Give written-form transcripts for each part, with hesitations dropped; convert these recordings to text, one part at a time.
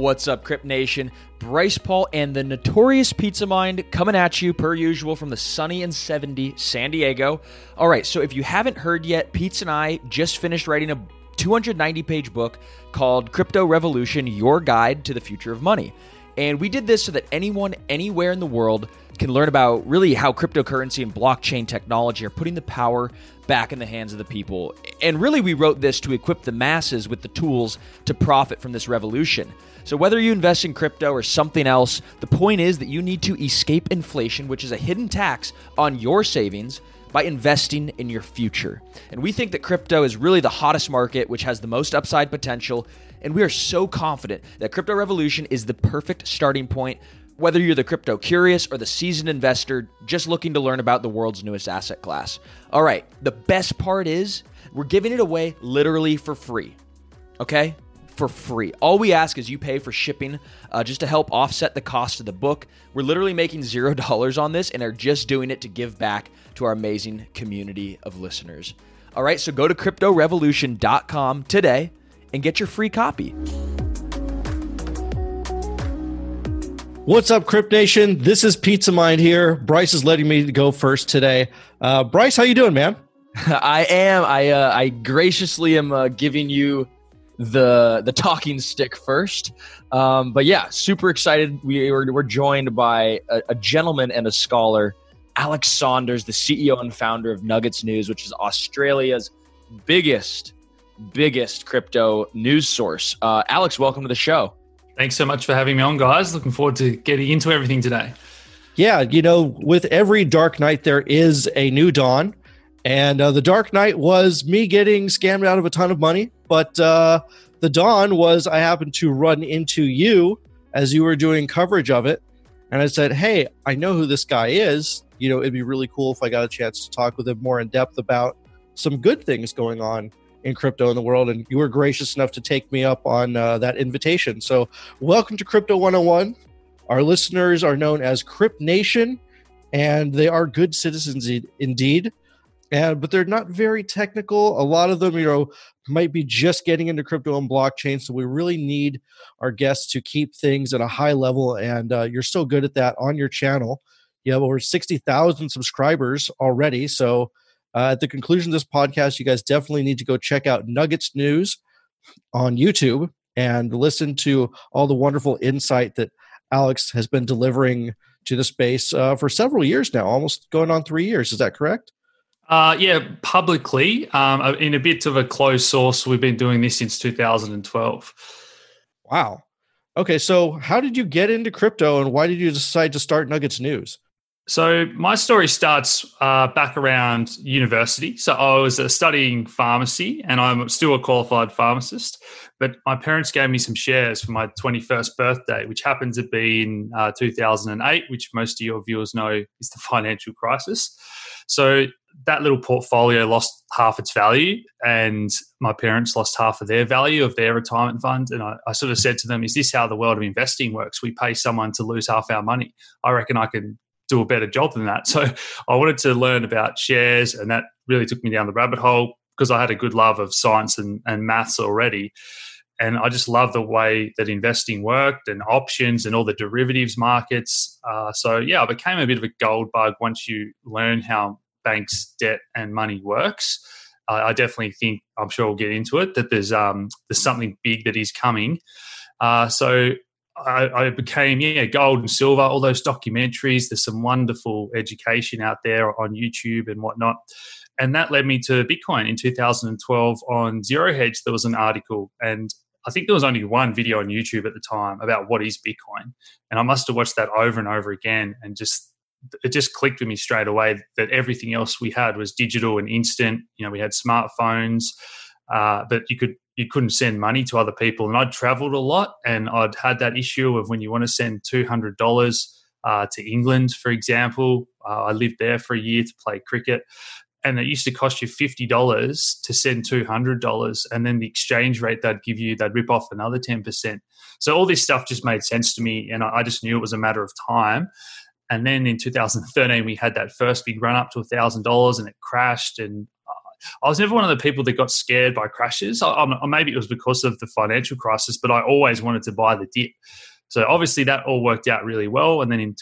What's up, Crypt Nation? Bryce Paul and the Notorious Pizza Mind coming at you, per usual, from the sunny and 70 San Diego. All right, so if you haven't heard yet, Pete and I just finished writing a 290-page book called Crypto Revolution, Your Guide to the Future of Money. And we did this so that anyone, anywhere in the world can learn about really how cryptocurrency and blockchain technology are putting the power back in the hands of the people. And really, we wrote this to equip the masses with the tools to profit from this revolution. So whether you invest in crypto or something else, the point is that you need to escape inflation, which is a hidden tax on your savings, by investing in your future. And we think that crypto is really the hottest market, which has the most upside potential. And we are so confident that Crypto Revolution is the perfect starting point, whether you're the crypto curious or the seasoned investor just looking to learn about the world's newest asset class. All right, the best part is we're giving it away literally for free, okay? For free. All we ask is you pay for shipping just to help offset the cost of the book. We're literally making $0 on this and are just doing it to give back to our amazing community of listeners. All right, so go to cryptorevolution.com today and get your free copy. What's up, Crypt Nation? This is Pizza Mind here. Bryce is letting me go first today. Bryce, how you doing, man? I am. I graciously am giving you the talking stick first. But yeah, super excited. We're joined by a gentleman and a scholar, Alex Saunders, the CEO and founder of Nuggets News, which is Australia's biggest crypto news source. Alex, welcome to the show. Thanks so much for having me on, guys. Looking forward to getting into everything today. Yeah, with every dark night, there is a new dawn. And the dark night was me getting scammed out of a ton of money. But the dawn was I happened to run into you as you were doing coverage of it. And I said, hey, I know who this guy is. It'd be really cool if I got a chance to talk with him more in depth about some good things going on in crypto in the world. And you were gracious enough to take me up on that invitation. So welcome to Crypto 101. Our listeners are known as Crypt Nation, and they are good citizens indeed. But they're not very technical. A lot of them, might be just getting into crypto and blockchain. So we really need our guests to keep things at a high level. And you're so good at that on your channel. You have over 60,000 subscribers already. So at the conclusion of this podcast, you guys definitely need to go check out Nuggets News on YouTube and listen to all the wonderful insight that Alex has been delivering to the space for several years now, almost going on 3 years. Is that correct? Yeah, publicly, in a bit of a closed source, we've been doing this since 2012. Wow. Okay, so how did you get into crypto and why did you decide to start Nuggets News? So my story starts back around university. So I was studying pharmacy and I'm still a qualified pharmacist, but my parents gave me some shares for my 21st birthday, which happened to be in 2008, which most of your viewers know is the financial crisis. So that little portfolio lost half its value and my parents lost half of their value of their retirement fund. And I sort of said to them, is this how the world of investing works? We pay someone to lose half our money. I reckon I can do a better job than that. So I wanted to learn about shares, and that really took me down the rabbit hole because I had a good love of science and maths already. And I just love the way that investing worked and options and all the derivatives markets. So yeah, I became a bit of a gold bug once you learn how banks' debt and money works. I definitely think, I'm sure we'll get into it, that there's something big that is coming. So I became, gold and silver, all those documentaries. There's some wonderful education out there on YouTube and whatnot. And that led me to Bitcoin in 2012 on Zero Hedge. There was an article, and I think there was only one video on YouTube at the time about what is Bitcoin. And I must have watched that over and over again, and it just clicked with me straight away that everything else we had was digital and instant. We had smartphones, but you couldn't send money to other people. And I'd traveled a lot, and I'd had that issue of when you want to send $200 to England, for example. I lived there for a year to play cricket, and it used to cost you $50 to send $200, and then the exchange rate they'd give you, they'd rip off another 10%. So all this stuff just made sense to me, and I just knew it was a matter of time. And then in 2013, we had that first big run up to $1,000, and it crashed, and I was never one of the people that got scared by crashes. Maybe it was because of the financial crisis, but I always wanted to buy the dip. So obviously that all worked out really well. And then in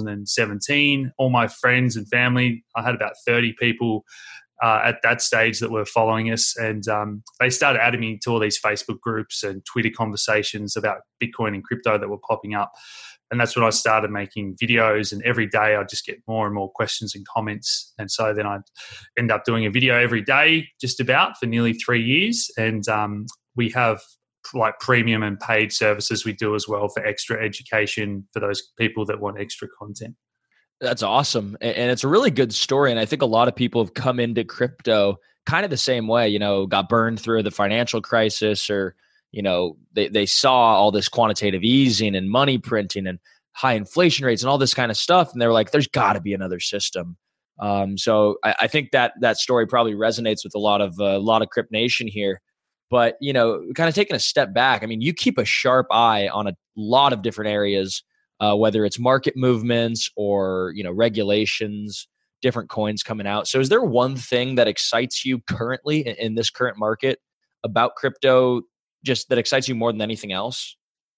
2017, all my friends and family, I had about 30 people at that stage that were following us. And they started adding me to all these Facebook groups and Twitter conversations about Bitcoin and crypto that were popping up. And that's when I started making videos, and every day I'd just get more and more questions and comments. And so then I'd end up doing a video every day, just about, for nearly 3 years. And we have like premium and paid services we do as well for extra education for those people that want extra content. That's awesome. And it's a really good story. And I think a lot of people have come into crypto kind of the same way, got burned through the financial crisis, or they saw all this quantitative easing and money printing and high inflation rates and all this kind of stuff. And they were like, there's got to be another system. So I think that story probably resonates with a lot of Crypt Nation here. But, kind of taking a step back, I mean, you keep a sharp eye on a lot of different areas, whether it's market movements or, regulations, different coins coming out. So is there one thing that excites you currently in this current market about crypto, just that excites you more than anything else?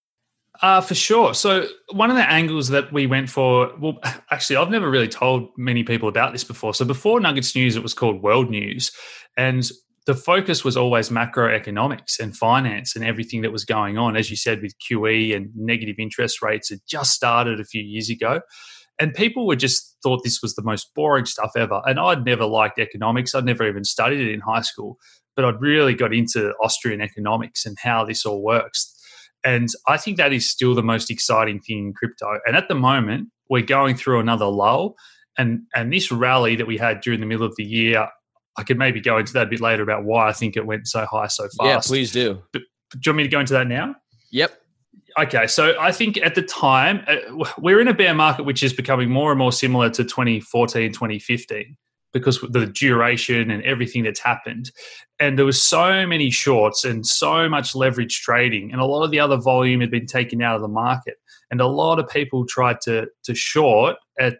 For sure. So one of the angles that we went for, well, actually, I've never really told many people about this before. So before Nuggets News, it was called World News. And the focus was always macroeconomics and finance and everything that was going on. As you said, with QE and negative interest rates, it just started a few years ago. And people were just thought this was the most boring stuff ever. And I'd never liked economics. I'd never even studied it in high school. But I'd really got into Austrian economics and how this all works. And I think that is still the most exciting thing in crypto. And at the moment, we're going through another lull. And this rally that we had during the middle of the year, I could maybe go into that a bit later about why I think it went so high so fast. Yeah, please do. But do you want me to go into that now? Yep. Okay, so I think at the time, we're in a bear market which is becoming more and more similar to 2014, 2015 because of the duration and everything that's happened. And there was so many shorts and so much leverage trading, and a lot of the other volume had been taken out of the market. And a lot of people tried to short at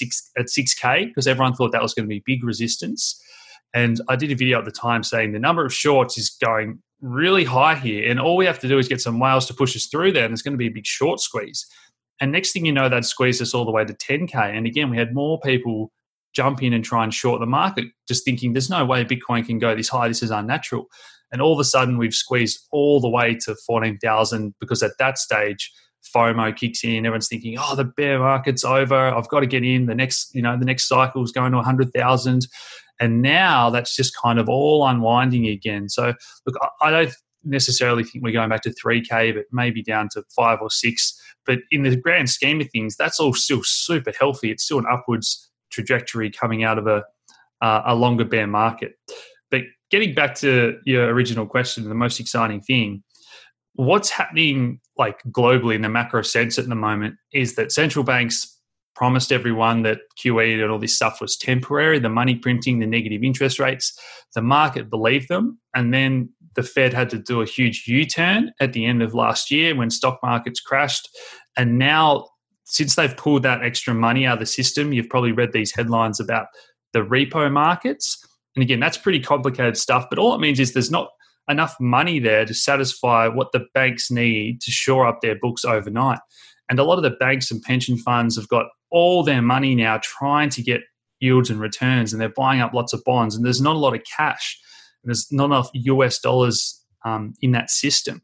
6K because everyone thought that was going to be big resistance. And I did a video at the time saying the number of shorts is going really high here, and all we have to do is get some whales to push us through there, and there's going to be a big short squeeze. And next thing you know, that squeezed us all the way to 10K. And again, we had more people jump in and try and short the market, just thinking there's no way Bitcoin can go this high. This is unnatural. And all of a sudden, we've squeezed all the way to 14,000 because at that stage, FOMO kicks in. Everyone's thinking, "Oh, the bear market's over. I've got to get in. The next cycle is going to 100,000." And now that's just kind of all unwinding again. So, look, I don't necessarily think we're going back to 3K, but maybe down to 5 or 6. But in the grand scheme of things, that's all still super healthy. It's still an upwards trajectory coming out of a longer bear market. But getting back to your original question, the most exciting thing, what's happening like globally in the macro sense at the moment is that central banks promised everyone that QE and all this stuff was temporary, the money printing, the negative interest rates. The market believed them. And then the Fed had to do a huge U-turn at the end of last year when stock markets crashed. And now, since they've pulled that extra money out of the system, you've probably read these headlines about the repo markets. And again, that's pretty complicated stuff. But all it means is there's not enough money there to satisfy what the banks need to shore up their books overnight. And a lot of the banks and pension funds have got all their money now trying to get yields and returns, and they're buying up lots of bonds, and there's not a lot of cash, and there's not enough US dollars in that system.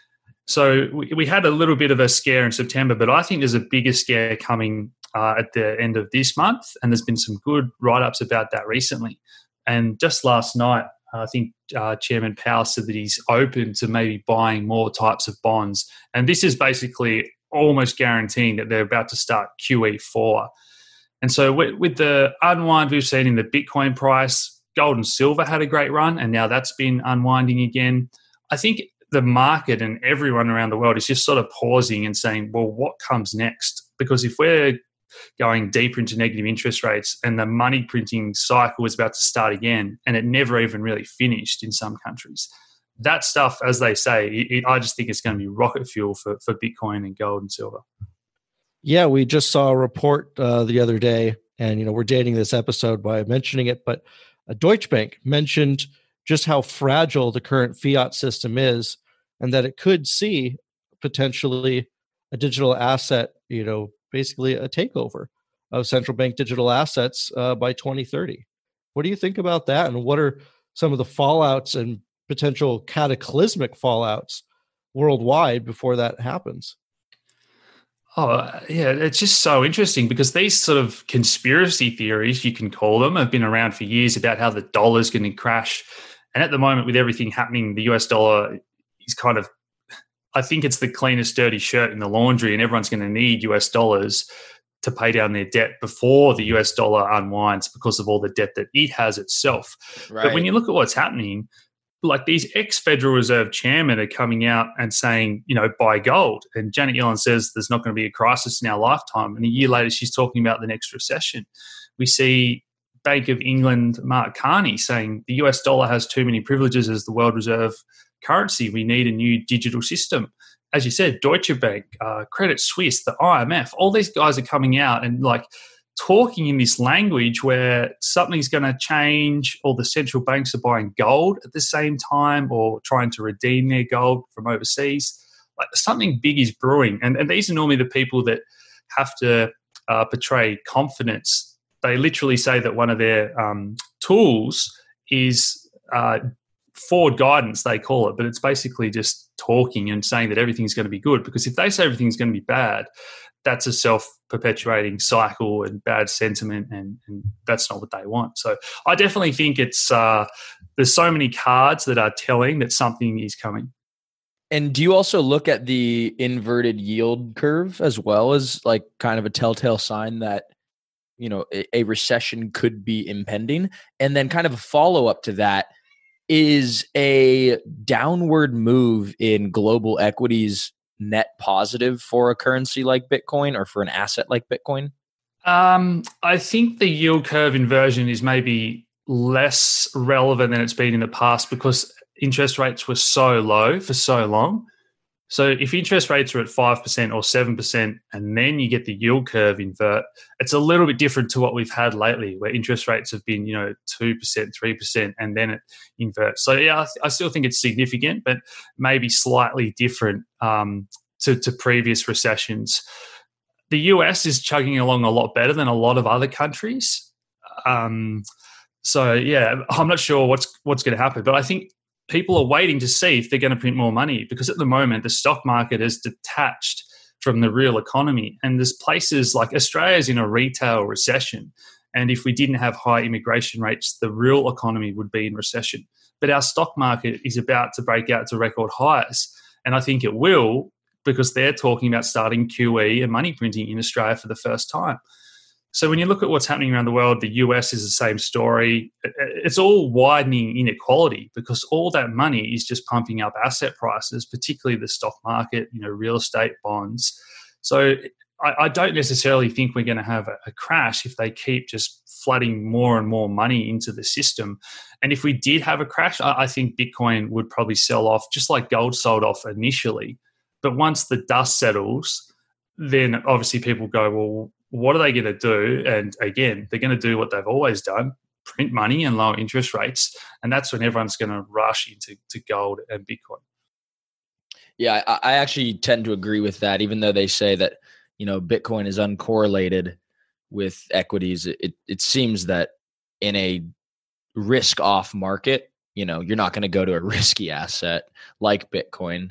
So we had a little bit of a scare in September, but I think there's a bigger scare coming at the end of this month, and there's been some good write-ups about that recently. And just last night, I think Chairman Powell said that he's open to maybe buying more types of bonds. And this is basically almost guaranteeing that they're about to start QE4. And so with the unwind we've seen in the Bitcoin price, gold and silver had a great run, and now that's been unwinding again. I think the market and everyone around the world is just sort of pausing and saying, well, what comes next? Because if we're going deeper into negative interest rates and the money printing cycle is about to start again, and it never even really finished in some countries, that stuff, as they say, I just think it's going to be rocket fuel for Bitcoin and gold and silver. Yeah, we just saw a report the other day, and we're dating this episode by mentioning it, but Deutsche Bank mentioned just how fragile the current fiat system is, and that it could see potentially a digital asset, basically a takeover of central bank digital assets by 2030. What do you think about that? And what are some of the fallouts and potential cataclysmic fallouts worldwide before that happens? Oh, yeah, it's just so interesting because these sort of conspiracy theories, you can call them, have been around for years about how the dollar is going to crash. And at the moment, with everything happening, the US dollar is kind of, I think it's the cleanest dirty shirt in the laundry, and everyone's going to need US dollars to pay down their debt before the US dollar unwinds because of all the debt that it has itself. Right. But when you look at what's happening, like these ex-Federal Reserve chairmen are coming out and saying, buy gold. And Janet Yellen says there's not going to be a crisis in our lifetime. And a year later, she's talking about the next recession. We see Bank of England, Mark Carney, saying the US dollar has too many privileges as the world reserve currency. We need a new digital system. As you said, Deutsche Bank, Credit Suisse, the IMF, all these guys are coming out and talking in this language where something's going to change, or the central banks are buying gold at the same time or trying to redeem their gold from overseas. Like something big is brewing. And these are normally the people that have to portray confidence. They literally say that one of their tools is forward guidance, they call it, but it's basically just talking and saying that everything's going to be good. Because if they say everything's going to be bad, that's a self-perpetuating cycle and bad sentiment, and that's not what they want. So I definitely think it's there's so many cards that are telling that something is coming. And do you also look at the inverted yield curve as well as kind of a telltale sign that a recession could be impending? And then kind of a follow-up to that, is a downward move in global equities net positive for a currency like Bitcoin or for an asset like Bitcoin? I think the yield curve inversion is maybe less relevant than it's been in the past because interest rates were so low for so long. So if interest rates are at 5% or 7% and then you get the yield curve invert, it's a little bit different to what we've had lately where interest rates have been, 2%, 3%, and then it inverts. So yeah, I still think it's significant, but maybe slightly different to previous recessions. The US is chugging along a lot better than a lot of other countries. So yeah, I'm not sure what's going to happen, but I think people are waiting to see if they're going to print more money because at the moment the stock market is detached from the real economy, and there's places like Australia's in a retail recession, and if we didn't have high immigration rates, the real economy would be in recession. But our stock market is about to break out to record highs, and I think it will because they're talking about starting QE and money printing in Australia for the first time. So when you look at what's happening around the world, the US is the same story. It's all widening inequality because all that money is just pumping up asset prices, particularly the stock market, real estate, bonds. So I don't necessarily think we're going to have a crash if they keep just flooding more and more money into the system. And if we did have a crash, I think Bitcoin would probably sell off just like gold sold off initially. But once the dust settles, then obviously people go, well, what are they going to do? And again, they're going to do what they've always done, print money and lower interest rates. And that's when everyone's going to rush into gold and Bitcoin. Yeah, I actually tend to agree with that, even though they say that, Bitcoin is uncorrelated with equities. It seems that in a risk-off market, you're not going to go to a risky asset like Bitcoin.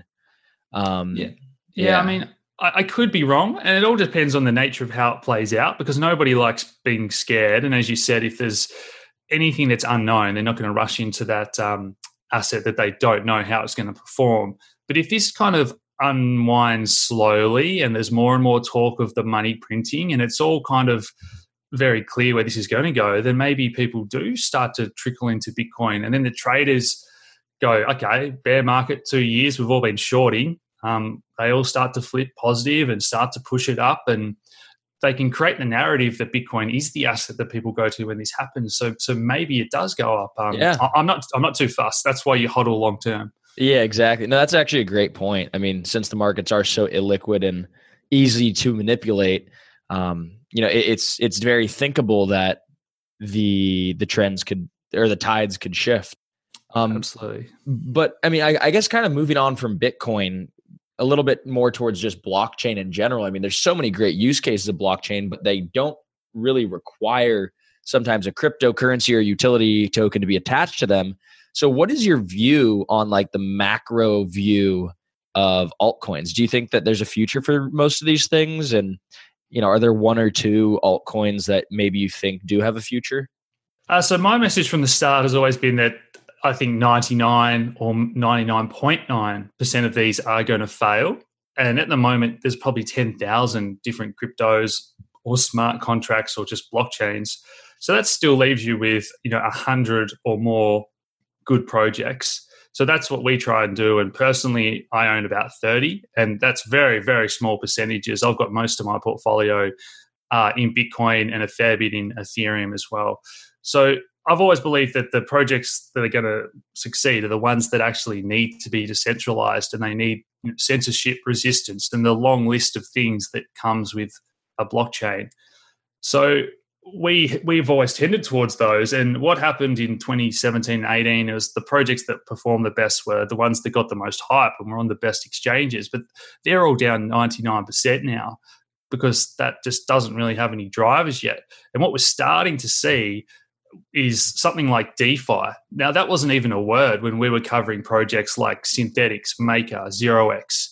Yeah. I mean, I could be wrong, and it all depends on the nature of how it plays out because nobody likes being scared. And as you said, if there's anything that's unknown, they're not going to rush into that asset that they don't know how it's going to perform. But if this kind of unwinds slowly and there's more and more talk of the money printing and it's all kind of very clear where this is going to go, then maybe people do start to trickle into Bitcoin. And then the traders go, okay, bear market 2 years, we've all been shorting. They all start to flip positive and start to push it up, and they can create the narrative that Bitcoin is the asset that people go to when this happens. So maybe it does go up. I'm not too fussed. That's why you hodl long term. Yeah, exactly. No, that's actually a great point. I mean, since the markets are so illiquid and easy to manipulate, it's very thinkable that the trends could or the tides could shift. Absolutely. But I mean, I guess kind of moving on from Bitcoin a little bit more towards just blockchain in general. I mean, there's so many great use cases of blockchain, but they don't really require sometimes a cryptocurrency or utility token to be attached to them. So what is your view on like the macro view of altcoins? Do you think that there's a future for most of these things? And, are there one or two altcoins that maybe you think do have a future? So my message from the start has always been that I think 99 or 99.9% of these are going to fail. And at the moment, there's probably 10,000 different cryptos or smart contracts or just blockchains. So that still leaves you with, 100 or more good projects. So that's what we try and do. And personally, I own about 30, and that's very, very small percentages. I've got most of my portfolio in Bitcoin and a fair bit in Ethereum as well. So I've always believed that the projects that are going to succeed are the ones that actually need to be decentralized, and they need censorship resistance and the long list of things that comes with a blockchain. So we've always tended towards those. And what happened in 2017, 18, it was the projects that performed the best were the ones that got the most hype and were on the best exchanges. But they're all down 99% now because that just doesn't really have any drivers yet. And what we're starting to see is something like DeFi. Now, that wasn't even a word when we were covering projects like Synthetics, Maker, ZeroX,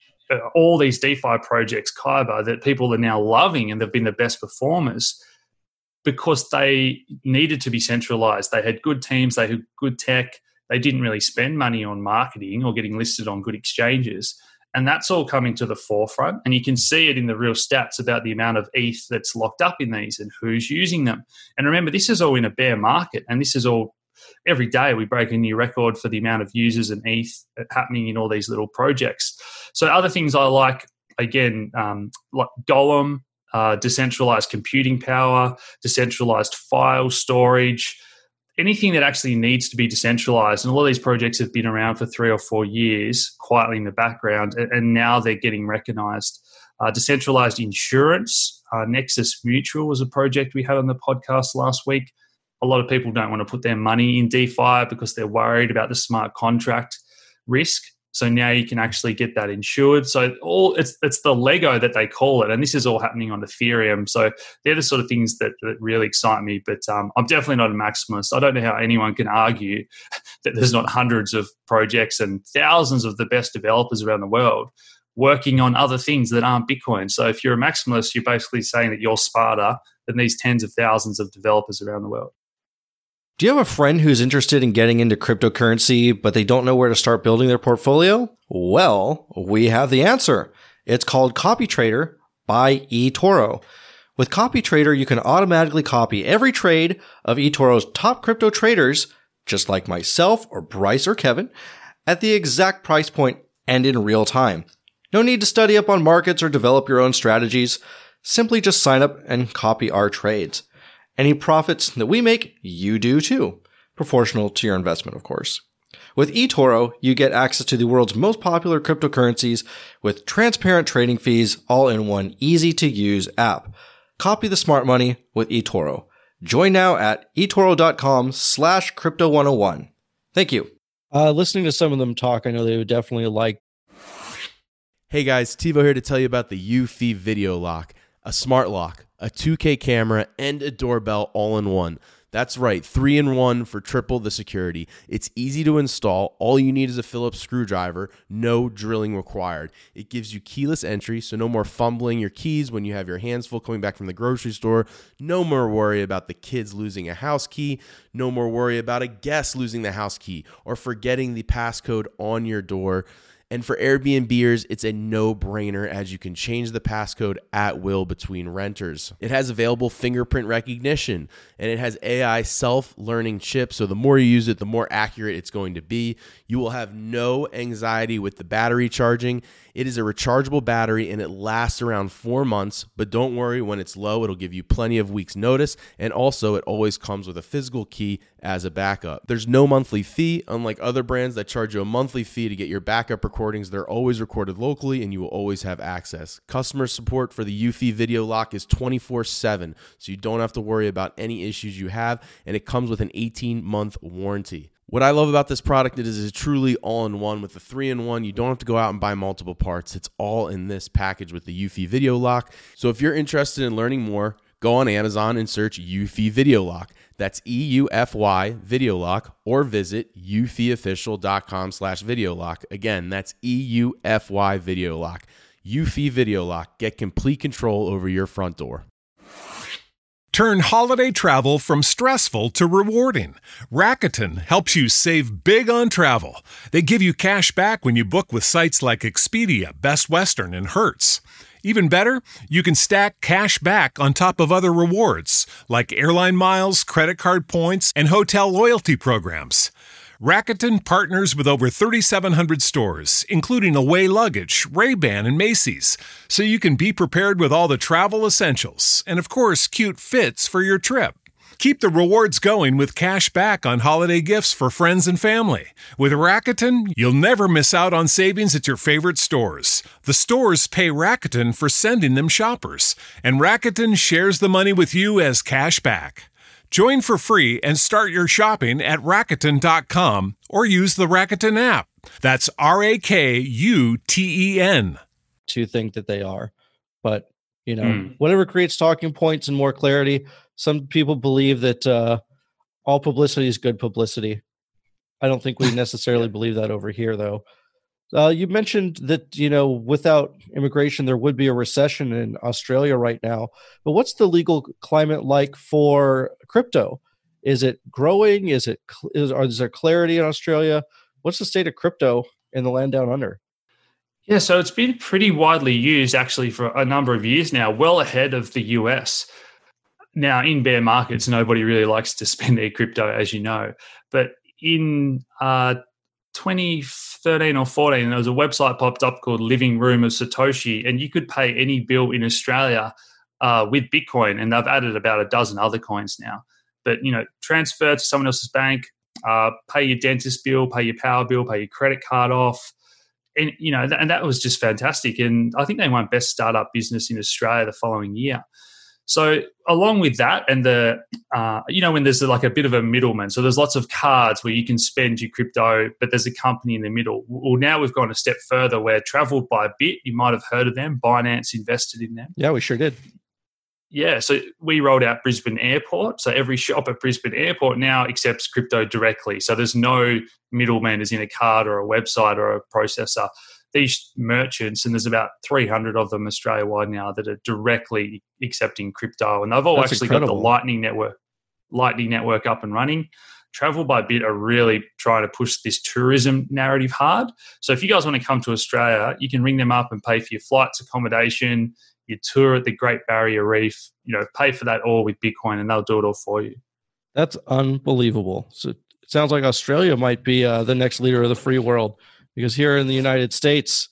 all these DeFi projects, Kyber, that people are now loving and they've been the best performers because they needed to be centralized. They had good teams, they had good tech, they didn't really spend money on marketing or getting listed on good exchanges. And that's all coming to the forefront. And you can see it in the real stats about the amount of ETH that's locked up in these and who's using them. And remember, this is all in a bear market. And this is all, every day we break a new record for the amount of users and ETH happening in all these little projects. So other things I like, again, like Golem, decentralized computing power, decentralized file storage, anything that actually needs to be decentralized. And a lot of these projects have been around for 3 or 4 years, quietly in the background, and now they're getting recognized. Decentralized insurance, Nexus Mutual was a project we had on the podcast last week. A lot of people don't want to put their money in DeFi because they're worried about the smart contract risk. So now you can actually get that insured. So it's the Lego that they call it, and this is all happening on Ethereum. So they're the sort of things that really excite me. But I'm definitely not a maximalist. I don't know how anyone can argue that there's not hundreds of projects and thousands of the best developers around the world working on other things that aren't Bitcoin. So if you're a maximalist, you're basically saying that you're smarter than these tens of thousands of developers around the world. Do you have a friend who's interested in getting into cryptocurrency, but they don't know where to start building their portfolio? Well, we have the answer. It's called CopyTrader by eToro. With CopyTrader, you can automatically copy every trade of eToro's top crypto traders, just like myself or Bryce or Kevin, at the exact price point and in real time. No need to study up on markets or develop your own strategies. Simply just sign up and copy our trades. Any profits that we make, you do too. Proportional to your investment, of course. With eToro, you get access to the world's most popular cryptocurrencies with transparent trading fees all in one easy-to-use app. Copy the smart money with eToro. Join now at eToro.com/crypto101. Thank you. Listening to some of them talk, I know they would definitely like. Hey guys, TiVo here to tell you about the Eufy Video Lock, a smart lock, a 2K camera, and a doorbell all in one. That's right, 3-in-1 for triple the security. It's easy to install. All you need is a Phillips screwdriver. No drilling required. It gives you keyless entry, so no more fumbling your keys when you have your hands full coming back from the grocery store. No more worry about the kids losing a house key. No more worry about a guest losing the house key or forgetting the passcode on your door. And for Airbnbers, it's a no-brainer as you can change the passcode at will between renters. It has available fingerprint recognition, and it has AI self-learning chips, so the more you use it, the more accurate it's going to be. You will have no anxiety with the battery charging. It is a rechargeable battery, and it lasts around 4 months, but don't worry, when it's low, it'll give you plenty of weeks' notice, and also it always comes with a physical key as a backup. There's no monthly fee, unlike other brands that charge you a monthly fee to get your backup requirements recordings, they're always recorded locally and you will always have access. Customer support for the Eufy Video Lock is 24/7, so you don't have to worry about any issues you have, and it comes with an 18-month warranty. What I love about this product is it is truly all-in-one. With the 3-in-1, you don't have to go out and buy multiple parts. It's all in this package with the Eufy Video Lock. So if you're interested in learning more, go on Amazon and search Eufy Video Lock. That's EUFY Video Lock, or visit eufyofficial.com/video lock. Again, that's EUFY Video Lock. Eufy Video Lock. Get complete control over your front door. Turn holiday travel from stressful to rewarding. Rakuten helps you save big on travel. They give you cash back when you book with sites like Expedia, Best Western, and Hertz. Even better, you can stack cash back on top of other rewards, like airline miles, credit card points, and hotel loyalty programs. Rakuten partners with over 3,700 stores, including Away Luggage, Ray-Ban, and Macy's, so you can be prepared with all the travel essentials and, of course, cute fits for your trip. Keep the rewards going with cash back on holiday gifts for friends and family. With Rakuten, you'll never miss out on savings at your favorite stores. The stores pay Rakuten for sending them shoppers, and Rakuten shares the money with you as cash back. Join for free and start your shopping at Rakuten.com or use the Rakuten app. That's RAKUTEN. To think that they are. But, whatever creates talking points and more clarity. Some people believe that all publicity is good publicity. I don't think we necessarily believe that over here, though. You mentioned that, without immigration, there would be a recession in Australia right now. But what's the legal climate like for crypto? Is it growing? Is there clarity in Australia? What's the state of crypto in the land down under? Yeah, so it's been pretty widely used actually for a number of years now, well ahead of the US. Now, in bear markets, nobody really likes to spend their crypto, as you know. But in 2013 or 14, there was a website popped up called Living Room of Satoshi, and you could pay any bill in Australia with Bitcoin, and they've added about a dozen other coins now. But, transfer to someone else's bank, pay your dentist bill, pay your power bill, pay your credit card off. And, and that was just fantastic. And I think they won Best Startup Business in Australia the following year. So along with that and when there's like a bit of a middleman, so there's lots of cards where you can spend your crypto, but there's a company in the middle. Well, now we've gone a step further where Travel by Bit, you might have heard of them, Binance invested in them. Yeah, we sure did. Yeah, so we rolled out Brisbane Airport. So every shop at Brisbane Airport now accepts crypto directly. So there's no middleman as in a card or a website or a processor. These merchants, and there's about 300 of them Australia-wide now that are directly accepting crypto. And they've all That's actually incredible. got the Lightning Network up and running. Travel by Bit are really trying to push this tourism narrative hard. So if you guys want to come to Australia, you can ring them up and pay for your flights, accommodation, your tour at the Great Barrier Reef, pay for that all with Bitcoin, and they'll do it all for you. That's unbelievable. So it sounds like Australia might be the next leader of the free world, because here in the United States,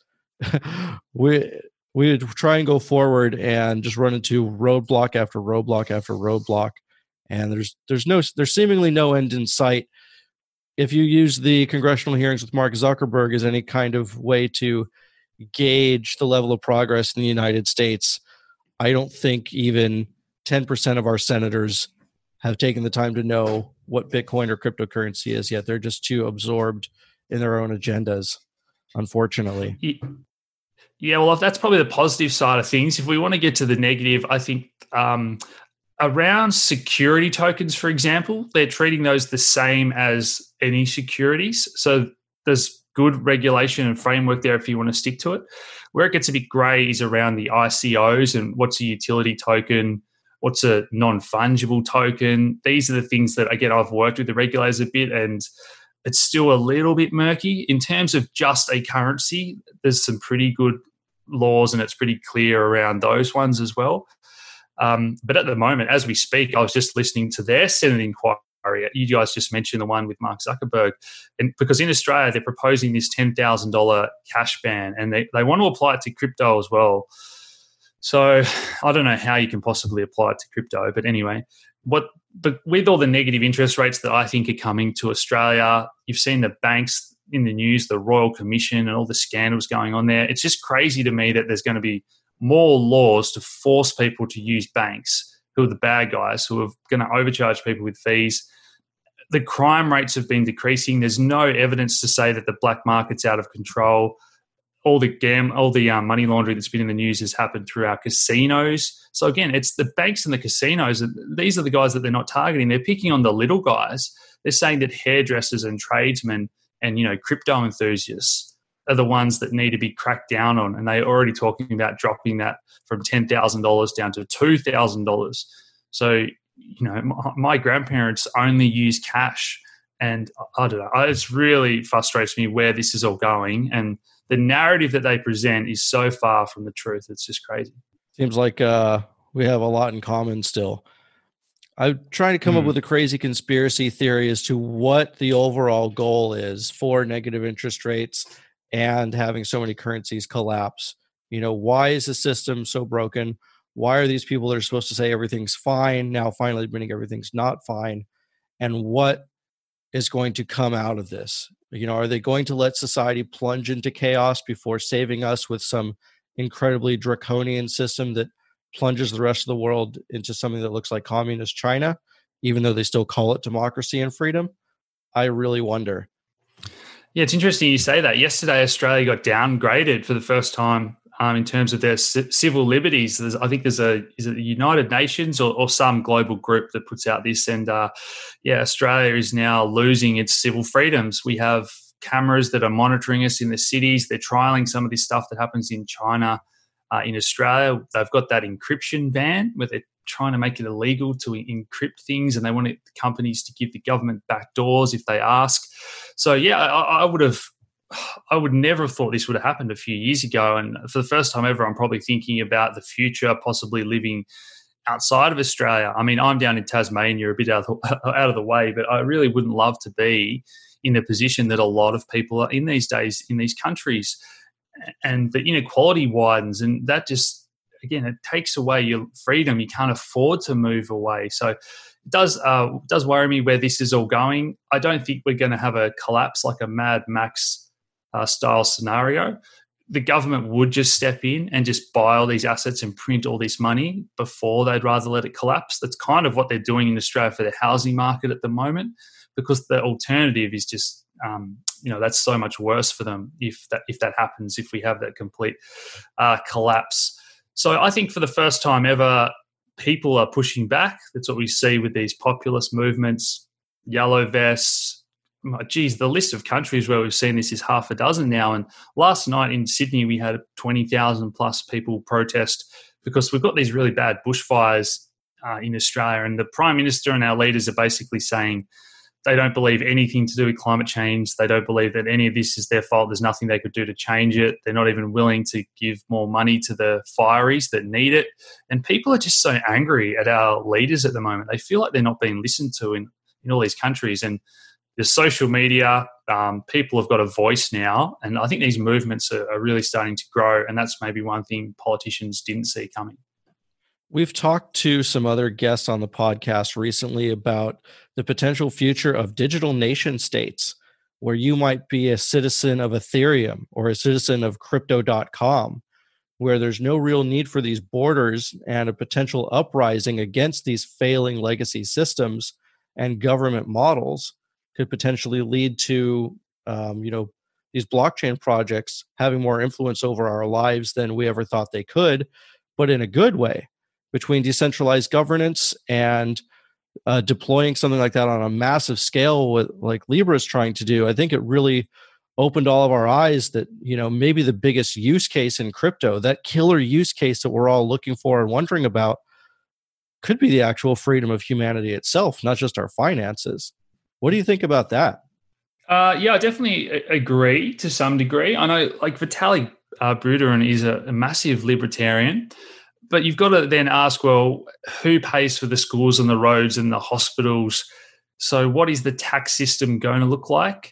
we try and go forward and just run into roadblock after roadblock after roadblock, and there's seemingly no end in sight. If you use the congressional hearings with Mark Zuckerberg as any kind of way to gauge the level of progress in the United States, I don't think even 10% of our senators have taken the time to know what Bitcoin or cryptocurrency is yet. They're just too absorbed in their own agendas, unfortunately. Yeah, well, that's probably the positive side of things. If we want to get to the negative, I think around security tokens, for example, they're treating those the same as any securities. So there's good regulation and framework there if you want to stick to it. Where it gets a bit grey is around the ICOs and what's a utility token, what's a non-fungible token. These are the things that, again, I've worked with the regulators a bit, and it's still a little bit murky. In terms of just a currency, there's some pretty good laws and it's pretty clear around those ones as well. But at the moment, as we speak, I was just listening to their Senate inquiry. You guys just mentioned the one with Mark Zuckerberg. And because in Australia, they're proposing this $10,000 cash ban, and they want to apply it to crypto as well. So I don't know how you can possibly apply it to crypto. But anyway, but with all the negative interest rates that I think are coming to Australia, you've seen the banks in the news, the Royal Commission and all the scandals going on there. It's just crazy to me that there's going to be more laws to force people to use banks, who are the bad guys, who are going to overcharge people with fees. The crime rates have been decreasing. There's no evidence to say that the black market's out of control. All the money laundering that's been in the news has happened through our casinos. So again, it's the banks and the casinos. These are the guys that they're not targeting. They're picking on the little guys. They're saying that hairdressers and tradesmen and, crypto enthusiasts are the ones that need to be cracked down on. And they're already talking about dropping that from $10,000 down to $2,000. So, my grandparents only use cash. And I don't know, it really frustrates me where this is all going. And the narrative that they present is so far from the truth. It's just crazy. Seems like we have a lot in common still. I'm trying to come up with a crazy conspiracy theory as to what the overall goal is for negative interest rates and having so many currencies collapse. Why is the system so broken? Why are these people that are supposed to say everything's fine now finally admitting everything's not fine? And what is going to come out of this? Are they going to let society plunge into chaos before saving us with some incredibly draconian system that plunges the rest of the world into something that looks like communist China, even though they still call it democracy and freedom? I really wonder. Yeah, it's interesting you say that. Yesterday, Australia got downgraded for the first time in terms of their civil liberties. I think is it the United Nations or some global group that puts out this? And Australia is now losing its civil freedoms. We have cameras that are monitoring us in the cities. They're trialing some of this stuff that happens in China. In Australia, they've got that encryption ban where they're trying to make it illegal to encrypt things, and they want companies to give the government backdoors if they ask. So, I would never have thought this would have happened a few years ago. And for the first time ever, I'm probably thinking about the future, possibly living outside of Australia. I mean, I'm down in Tasmania, a bit out of the way, but I really wouldn't love to be in the position that a lot of people are in these days in these countries. And the inequality widens, and that just, again, it takes away your freedom. You can't afford to move away. So it does worry me where this is all going. I don't think we're going to have a collapse like a Mad Max style scenario. The government would just step in and just buy all these assets and print all this money before they'd rather let it collapse. That's kind of what they're doing in Australia for the housing market at the moment, because the alternative is just that's so much worse for them if that happens, if we have that complete collapse. So I think for the first time ever, people are pushing back. That's what we see with these populist movements, yellow vests. Geez, the list of countries where we've seen this is half a dozen now. And last night in Sydney, we had 20,000 plus people protest because we've got these really bad bushfires in Australia. And the Prime Minister and our leaders are basically saying they don't believe anything to do with climate change. They don't believe that any of this is their fault. There's nothing they could do to change it. They're not even willing to give more money to the fireys that need it. And people are just so angry at our leaders at the moment. They feel like they're not being listened to in all these countries. And the social media, people have got a voice now. And I think these movements are really starting to grow. And that's maybe one thing politicians didn't see coming. We've talked to some other guests on the podcast recently about the potential future of digital nation states, where you might be a citizen of Ethereum or a citizen of crypto.com, where there's no real need for these borders, and a potential uprising against these failing legacy systems and government models could potentially lead to, these blockchain projects having more influence over our lives than we ever thought they could, but in a good way. Between decentralized governance and deploying something like that on a massive scale, with like Libra is trying to do, I think it really opened all of our eyes that, maybe the biggest use case in crypto, that killer use case that we're all looking for and wondering about, could be the actual freedom of humanity itself, not just our finances. What do you think about that? I definitely agree to some degree. I know, like, Vitalik Buterin is a massive libertarian. But you've got to then ask, well, who pays for the schools and the roads and the hospitals? So what is the tax system going to look like?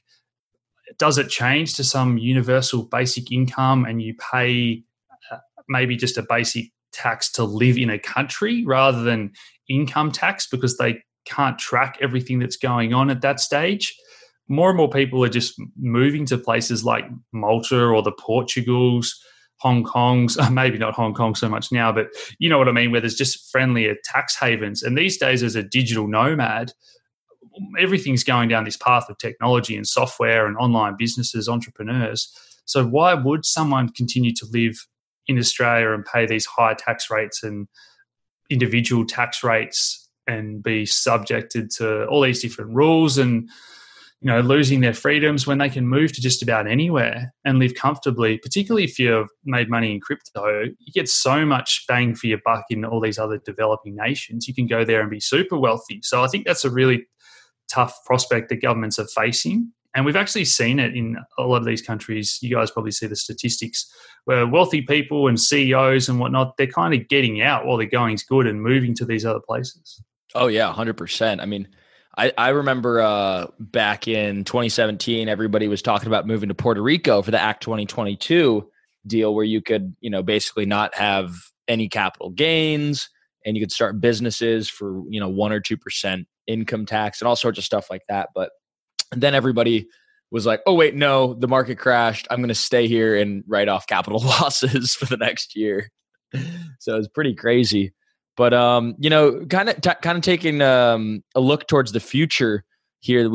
Does it change to some universal basic income and you pay maybe just a basic tax to live in a country rather than income tax because they can't track everything that's going on at that stage? more and more people are just moving to places like Malta or the Portugals, Hong Kongs, maybe not Hong Kong so much now, but you know what I mean, where there's just friendlier tax havens. And these days, as a digital nomad, everything's going down this path of technology and software and online businesses, entrepreneurs. So why would someone continue to live in Australia and pay these high tax rates and individual tax rates and be subjected to all these different rules and, you know, losing their freedoms when they can move to just about anywhere and live comfortably? Particularly if you've made money in crypto, you get so much bang for your buck in all these other developing nations. You can go there and be super wealthy. So I think that's a really tough prospect that governments are facing. And we've actually seen it in a lot of these countries. You guys probably see the statistics where wealthy people and CEOs and whatnot, they're kind of getting out while the going's good and moving to these other places. Oh, yeah, 100%. I mean, I remember back in 2017, everybody was talking about moving to Puerto Rico for the Act 2022 deal where you could, you know, basically not have any capital gains and you could start businesses for, you know, 1 or 2% income tax and all sorts of stuff like that. But then everybody was like, oh, wait, no, the market crashed. I'm going to stay here and write off capital losses for the next year. So it's pretty crazy. But, you know, kind of taking a look towards the future here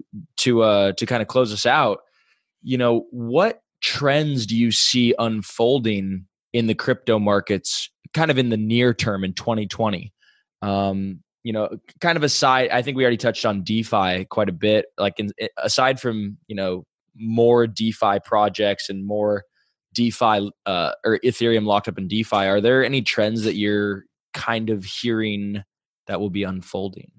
to kind of close us out, you know, what trends do you see unfolding in the crypto markets kind of in the near term in 2020? You know, kind of aside, I think we already touched on DeFi quite a bit. Like aside from, you know, more DeFi projects and more DeFi or Ethereum locked up in DeFi, are there any trends that you're kind of hearing that will be unfolding?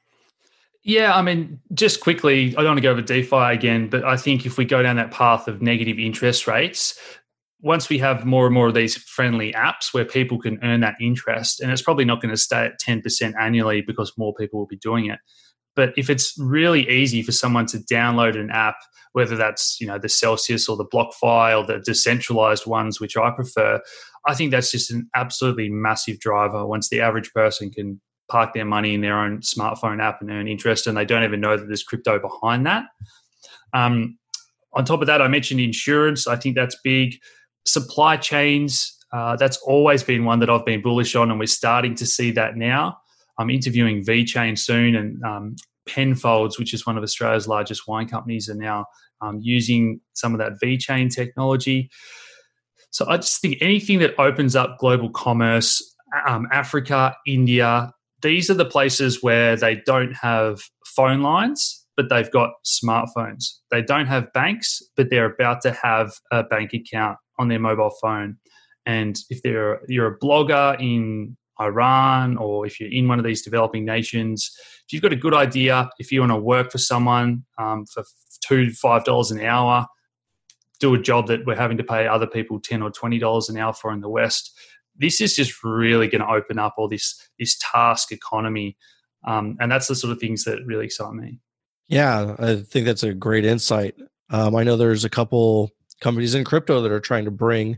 Yeah, I mean, just quickly, I don't want to go over DeFi again, but I think if we go down that path of negative interest rates, once we have more and more of these friendly apps where people can earn that interest, and it's probably not going to stay at 10% annually because more people will be doing it. But if it's really easy for someone to download an app, whether that's, you know, the Celsius or the BlockFi or the decentralized ones, which I prefer, I think that's just an absolutely massive driver once the average person can park their money in their own smartphone app and earn interest, and they don't even know that there's crypto behind that. On top of that, I mentioned insurance. I think that's big. Supply chains, that's always been one that I've been bullish on, and we're starting to see that now. I'm interviewing VeChain soon, and Penfolds, which is one of Australia's largest wine companies, are now using some of that VeChain technology. So I just think anything that opens up global commerce, Africa, India, these are the places where they don't have phone lines, but they've got smartphones. They don't have banks, but they're about to have a bank account on their mobile phone. And if you're a blogger in Iran, or if you're in one of these developing nations, if you've got a good idea, if you want to work for someone for $2 to $5 an hour, do a job that we're having to pay other people $10 or $20 an hour for in the West, this is just really going to open up all this task economy. And that's the sort of things that really excite me. Yeah, I think that's a great insight. I know there's a couple companies in crypto that are trying to bring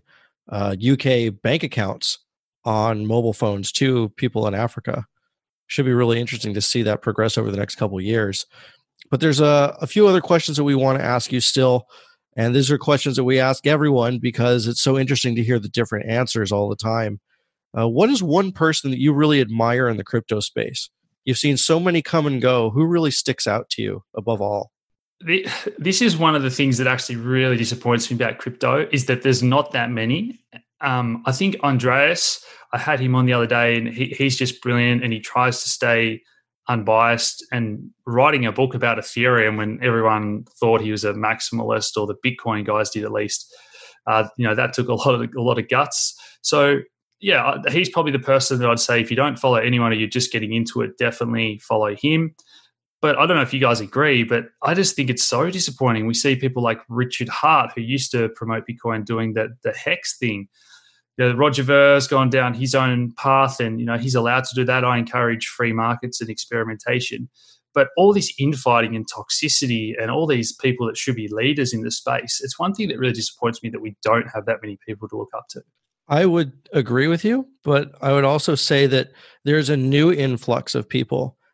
UK bank accounts on mobile phones to people in Africa. Should be really interesting to see that progress over the next couple of years. But there's a few other questions that we want to ask you still. And these are questions that we ask everyone because it's so interesting to hear the different answers all the time. What is one person that you really admire in the crypto space? You've seen so many come and go. Who really sticks out to you above all? This is one of the things that actually really disappoints me about crypto, is that there's not that many. I think Andreas, I had him on the other day, and he's just brilliant, and he tries to stay unbiased, and writing a book about Ethereum when everyone thought he was a maximalist, or the Bitcoin guys did at least. That took a lot of guts. So yeah, he's probably the person that I'd say if you don't follow anyone or you're just getting into it, definitely follow him. But I don't know if you guys agree, but I just think it's so disappointing. We see people like Richard Hart, who used to promote Bitcoin, doing the Hex thing. Roger Ver's gone down his own path, and he's allowed to do that. I encourage free markets and experimentation. But all this infighting and toxicity and all these people that should be leaders in the space, it's one thing that really disappoints me that we don't have that many people to look up to. I would agree with you, but I would also say that there's a new influx of people.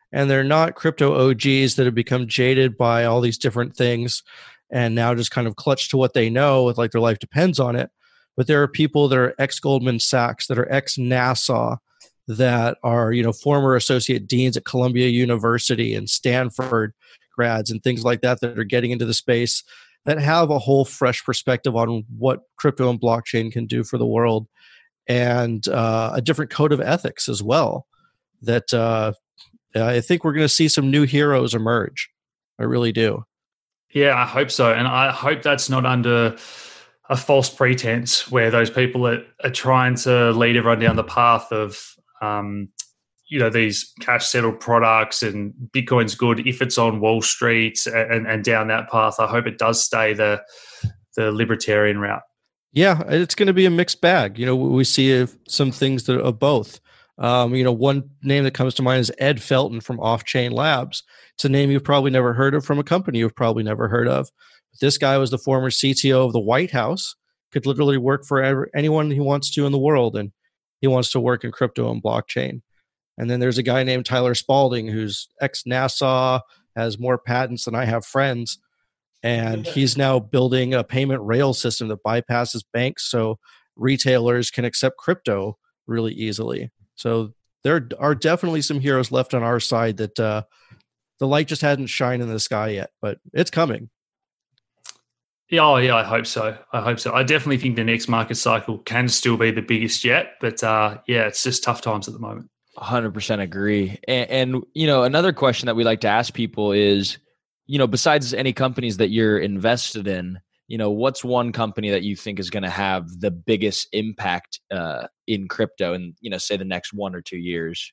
and they're not crypto OGs that have become jaded by all these different things and now just kind of clutch to what they know with like their life depends on it. But there are people that are ex-Goldman Sachs, that are ex-NASA, that are, former associate deans at Columbia University and Stanford grads and things like that are getting into the space that have a whole fresh perspective on what crypto and blockchain can do for the world, and a different code of ethics as well. That I think we're going to see some new heroes emerge. I really do. Yeah, I hope so. And I hope that's not under a false pretense where those people are trying to lead everyone down the path of, these cash settled products and Bitcoin's good if it's on Wall Street and down that path. I hope it does stay the libertarian route. Yeah, it's going to be a mixed bag. We see some things that are both. One name that comes to mind is Ed Felton from Off-Chain Labs. It's a name you've probably never heard of from a company you've probably never heard of. But this guy was the former CTO of the White House, could literally work for anyone he wants to in the world, and he wants to work in crypto and blockchain. And then there's a guy named Tyler Spalding, who's ex-NASA, has more patents than I have friends, and he's now building a payment rail system that bypasses banks so retailers can accept crypto really easily. So there are definitely some heroes left on our side that the light just hasn't shined in the sky yet, but it's coming. Yeah, I hope so. I definitely think the next market cycle can still be the biggest yet, but it's just tough times at the moment. 100% agree. And another question that we like to ask people is, besides any companies that you're invested in, what's one company that you think is going to have the biggest impact in crypto in, say the next 1 or 2 years?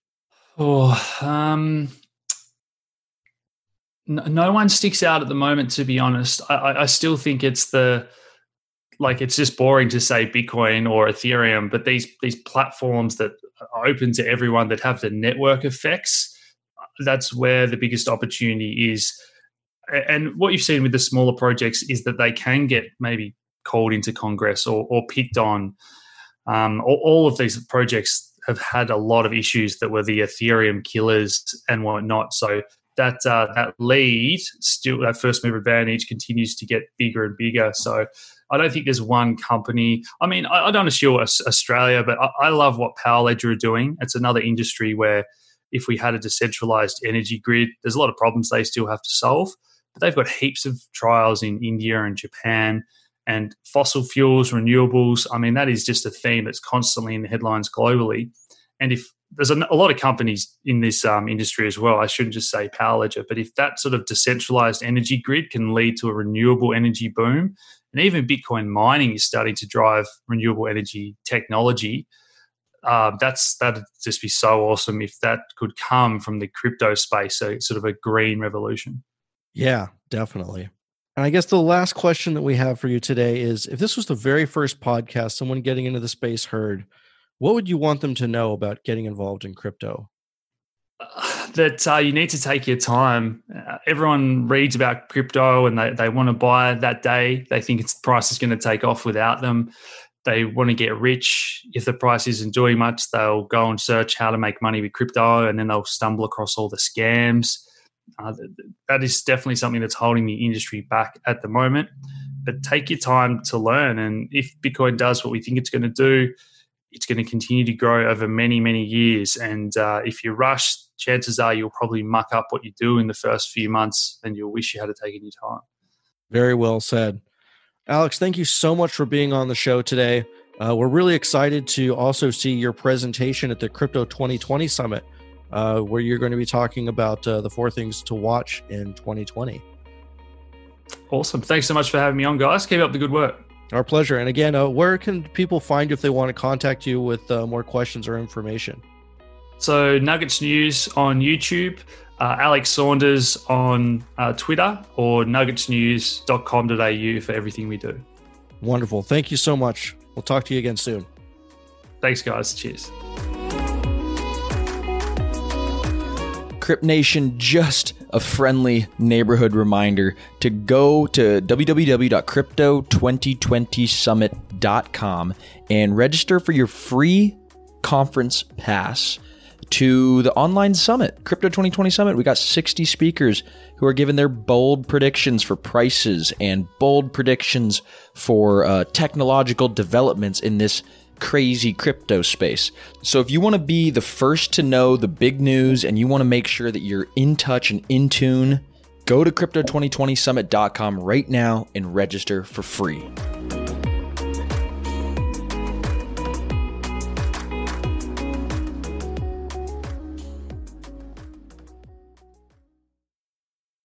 No one sticks out at the moment, to be honest. I still think it's it's just boring to say Bitcoin or Ethereum, but these platforms that are open to everyone, that have the network effects, that's where the biggest opportunity is. And what you've seen with the smaller projects is that they can get maybe called into Congress or picked on. All of these projects have had a lot of issues that were the Ethereum killers and whatnot. So that lead, still that first mover advantage, continues to get bigger and bigger. So I don't think there's one company. I mean, I don't assure Australia, but I love what Power Ledger are doing. It's another industry where if we had a decentralized energy grid, there's a lot of problems they still have to solve. But they've got heaps of trials in India and Japan, and fossil fuels, renewables. I mean, that is just a theme that's constantly in the headlines globally. And if there's a lot of companies in this industry as well, I shouldn't just say Power Ledger, but if that sort of decentralized energy grid can lead to a renewable energy boom, and even Bitcoin mining is starting to drive renewable energy technology, that'd just be so awesome if that could come from the crypto space. So it's sort of a green revolution. Yeah, definitely. And I guess the last question that we have for you today is, if this was the very first podcast someone getting into the space heard, what would you want them to know about getting involved in crypto? That you need to take your time. Everyone reads about crypto and they want to buy that day. They think the price is going to take off without them. They want to get rich. If the price isn't doing much, they'll go and search how to make money with crypto, and then they'll stumble across all the scams. That is definitely something that's holding the industry back at the moment. But take your time to learn. And if Bitcoin does what we think it's going to do, it's going to continue to grow over many, many years. And if you rush, chances are you'll probably muck up what you do in the first few months, and you'll wish you had taken your time. Very well said. Alex, thank you so much for being on the show today. We're really excited to also see your presentation at the Crypto 2020 Summit, where you're going to be talking about the 4 things to watch in 2020. Awesome. Thanks so much for having me on, guys. Keep up the good work. Our pleasure. And again, where can people find you if they want to contact you with more questions or information? So Nuggets News on YouTube, Alex Saunders on Twitter, or nuggetsnews.com.au for everything we do. Wonderful. Thank you so much. We'll talk to you again soon. Thanks, guys. Cheers. Crypt Nation, just a friendly neighborhood reminder to go to www.crypto2020summit.com and register for your free conference pass. to the online summit, Crypto 2020 Summit. We got 60 speakers who are giving their bold predictions for prices and bold predictions for technological developments in this crazy crypto space. So if you want to be the first to know the big news and you want to make sure that you're in touch and in tune, go to crypto2020summit.com right now and register for free.